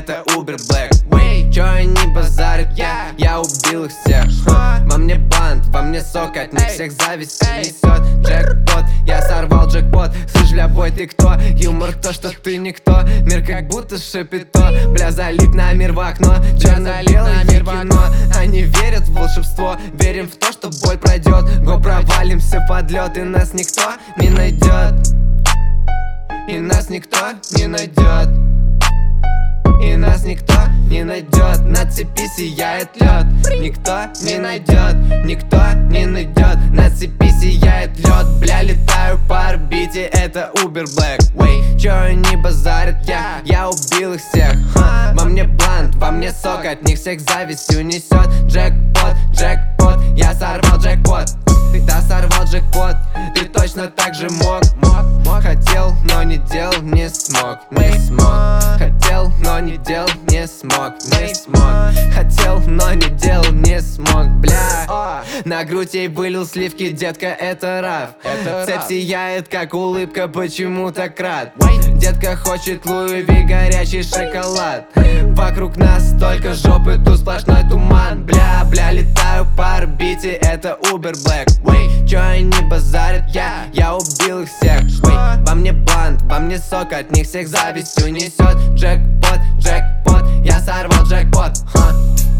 это Uber Black. Wey, чё они базарят? Я убил их всех. Во мне бант, во мне сок, от них всех зависть несет. Джекпот, я сорвал джекпот. Слышь, бля, бой, ты кто? Юмор то, что ты никто. Мир как будто шапито. Бля, залип на мир в окно. Черно-белое кино. Они верят в волшебство. Верим в то, что бой пройдет. Го, провалимся под лед, и нас никто не найдет. И нас никто не найдет. И нас никто не найдет. На цепи сияет лед. Никто не найдет. Никто не найдет. На цепи сияет лед. Бля, летаю по орбите, это Uber Black. Wey, чё они базарят? Я убил их всех. Во мне блант, во мне сок, от них всех завистью несет. Джекпот, джекпот, я сорвал джекпот. Да, сорвал джекпот, ты точно так же мог. Хотел, но не делал, не смог, не смог. Хотел, но не делал, не смог, не смог. Хотел, но не делал, не смог, бля. На грудь ей вылил сливки, детка, это раф. Цепь сияет, как улыбка, почему так рад? Детка хочет Луи Ви, горячий шоколад. Вокруг нас только жопы, тут сплошной туман. Бля, бля, летаю по орбите, это Uber Black. Wey, чё они базарят? Я убил их всех. Wey, во мне бант, во мне сок, от них всех завистью несет. Джекпот, джекпот, я сорвал джекпот.